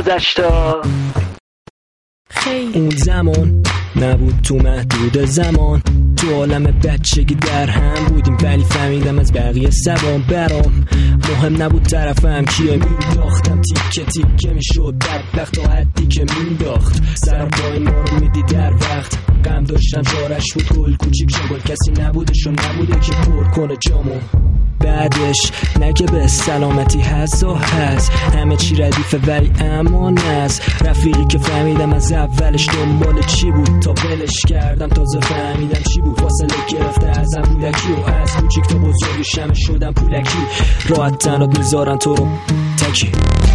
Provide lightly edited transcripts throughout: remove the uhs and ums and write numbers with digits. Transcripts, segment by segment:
گذشتا. اون زمان نبود تو محدود زمان، تو عالم بچگی در هم بودیم، ولی فهمیدم از بقیه سبام برام مهم نبود طرفم کیه. مینداختم تیکه تیکه میشد بدبخت تا حدی که مینداخت سر پای ما رو میدی در وقت. غم داشتم جارش بود گل کوچیک شگل، کسی نبودش و نبوده که پر کنه جامو. بعدش نگه به سلامتی هست و هست، همه چی ردیفه ولی امان است. رفیقی که فهمیدم از اولش دنبال چی بود، تا ولش کردم تازه فهمیدم چی بود. فاصله گرفته ازم بودکی و از کوچیک تا بزرگی شمه شدم پولکی. راحت تنات میذارن تو رو تکی.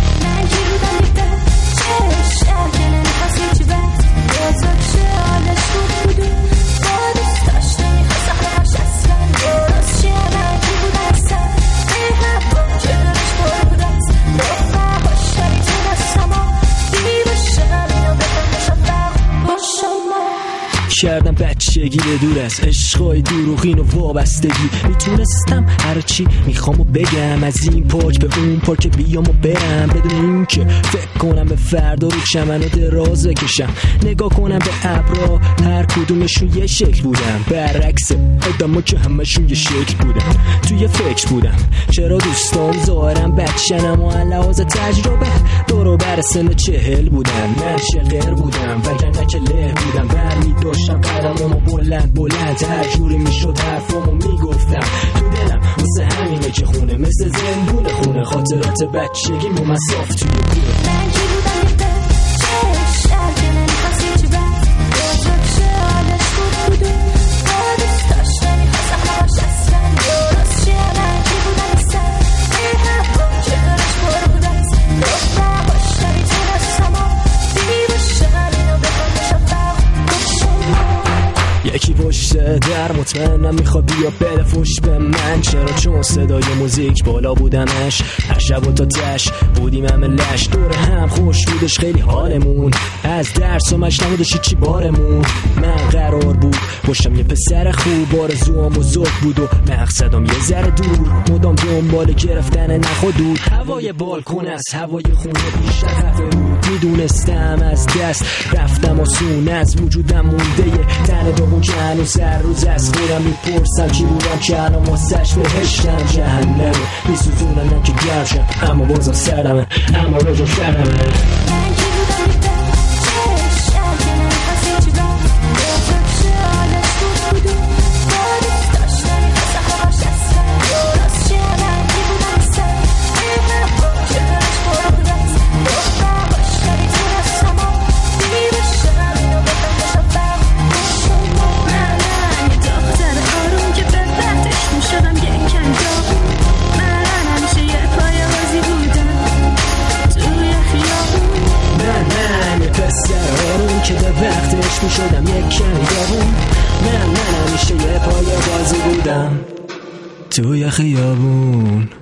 کردم بچگی دور از عشقای دروغین و وابستگی. میتونستم هرچی میخوامو بگم، از این پارک به اون پارک بیامو برم، بدون این که فکر کنم به فردا رو چمنو دراز بکشم. نگاه کنم به ابرا، هر کدومشون یه شکل بودن، برعکس آدما که همشون یه شکل بودن. توی فکر بودم چرا دوستان ظاهرم بچنم و لحاظ تجربه دورو بر سن 40 بودن. من شقر بودم وگرنه که له بودم، برمی داشتم قدمامو بلند بلند، هر جوری میشد حرفامو میگفتم تو دلم. واسه همینه که خونه مثل زندونه، خونه خاطرات بچگی مو مساف توی کوه. یکی پشت در مطمئنم میخواد بیا بده فوش به من. چرا؟ چون صدای موزیک بالا بودمش، هر شب و تا تش بودیم همه لش، دور هم خوش بودش خیلی حالمون، از درس و مش نمودش چی بارمون. من قرار بود پشتم یه پسر خوب، آرزوام بزرگ بود و مقصدم یه ذره دور، مدام دنبال گرفتن نخودود. هوای بالکن از هوای خونه بیشتر خفه بود، میدونستم از دست رفتم آسون، از وجودم مونده یه تنه داغون که هنوز هر روز از خودم میپرسم کی بودم که الان واسش بهشتم. جهنم میسوزونم که گرشم، اما بازم سرمه، اما رجا شرمه. که به وقتش میشدم یک کنگاون، من همیشه یه پای بازی بودم توی خیابون.